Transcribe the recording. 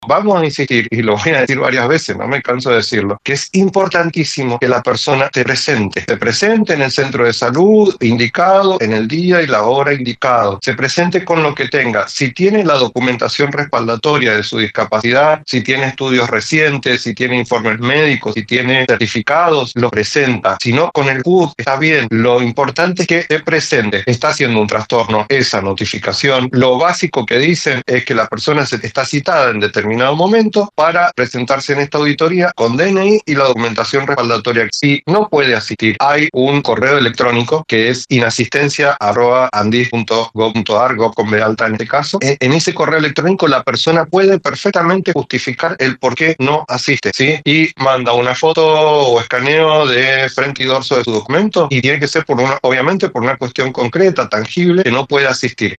Vamos a insistir, y lo voy a decir varias veces, no me canso de decirlo, que es importantísimo que la persona te presente en el centro de salud indicado, en el día y la hora indicado, se presente con lo que tenga. Si tiene la documentación respaldatoria de su discapacidad, si tiene estudios recientes, si tiene informes médicos, si tiene certificados, lo presenta. Si no, con el CUD está bien. Lo importante es que te presente. Está haciendo un trastorno, esa notificación. Lo básico que dicen es que la persona se está citada en determinado momento para presentarse en esta auditoría con DNI y la documentación respaldatoria. Si no puede asistir, hay un correo electrónico que es inasistencia@andis.gov.ar, gov con B alta en este caso. En ese correo electrónico la persona puede perfectamente justificar el por qué no asiste, ¿sí? Y manda una foto o escaneo de frente y dorso de su documento, y tiene que ser obviamente por una cuestión concreta, tangible, que no puede asistir.